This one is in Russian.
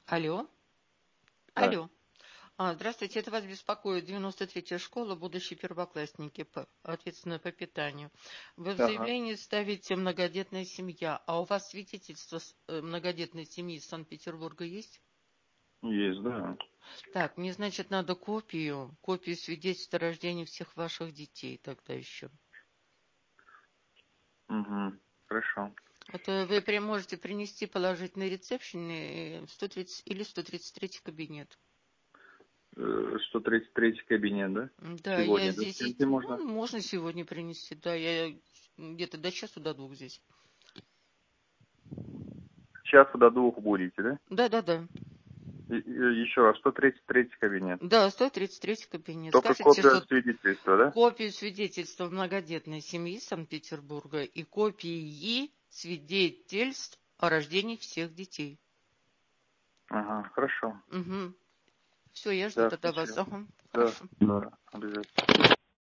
Алло, Да. алло. Здравствуйте, это вас беспокоит 93-я школа, будущие первоклассники, ответственная по питанию. Вы в Ага. заявлении ставите многодетная семья, а у вас свидетельство многодетной семьи из Санкт-Петербурга есть? Есть, да. Так, мне, значит, надо копию свидетельства о рождении всех ваших детей тогда еще. Угу. Хорошо. Это вы прям можете принести, положить на ресепшн 130 или 133 кабинет. 133 кабинет, да? Да, я Сегодня, да? здесь Где есть. можно? Можно сегодня принести, да, я где-то до часу, до двух здесь. С часу до 2 будете, да? Да. Еще раз, 133 кабинет. Да, 133 кабинет. Только Скажите, копию что свидетельства, да? копию свидетельства многодетной семьи Санкт-Петербурга и копии свидетельств о рождении всех детей. Ага, хорошо. Угу. Все, я жду Да, тогда вас. спасибо. Ага, Да, хорошо. да, обязательно.